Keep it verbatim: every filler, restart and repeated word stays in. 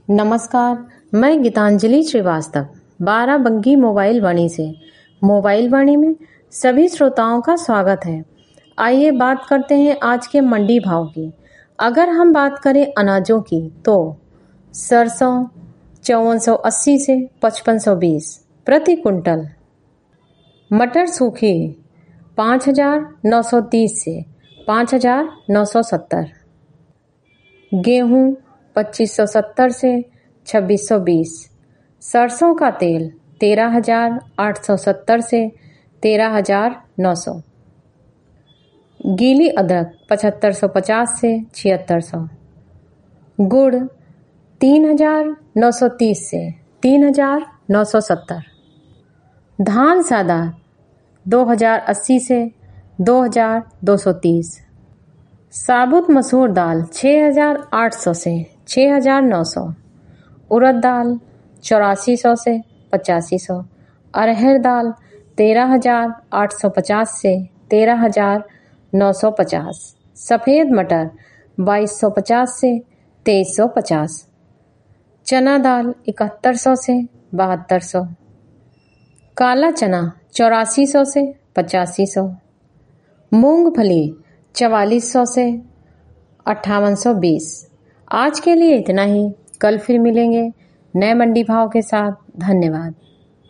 नमस्कार, मैं गीतांजलि श्रीवास्तव बाराबंकी मोबाइल वाणी से मोबाइल वाणी में सभी श्रोताओं का स्वागत है। आइए बात करते हैं आज के मंडी भाव की। अगर हम बात करें अनाजों की तो सरसों चौवन सौ अस्सी से पचपन सौ बीस प्रति कुंटल, मटर सूखी पाँच हजार नौ सौ तीस से पाँच हजार नौ सौ सत्तर, गेहूं पच्चीस सौ सत्तर से छब्बीस सौ बीस, सरसों का तेल तेरह हजार आठ सौ सत्तर से तेरह हजार नौ सौ, गीली अदरक पचहत्तर सौ पचास से छिहत्तर सौ, गुड़ तीन हजार नौ सौ तीस से तीन हजार नौ सौ सत्तर, धान सादा दो हजार अस्सी से दो हजार दो सौ तीस, साबुत मसूर दाल छः हजार आठ सौ से छः हजार नौ सौ, उड़द दाल चौरासी सौ से पचासी सौ, अरहर दाल तेरह हजार आठ सौ पचास से तेरह हजार नौ सौ पचास, सफ़ेद मटर बाईस सौ पचास से तेईस सौ पचास, चना दाल इकहत्तर सौ से बहत्तर सौ, काला चना चौरासी सौ से पचासी सौ, मूंगफली चवालीस सौ से अट्ठावन सौ बीस। आज के लिए इतना ही। कल फिर मिलेंगे नए मंडी भाव के साथ। धन्यवाद।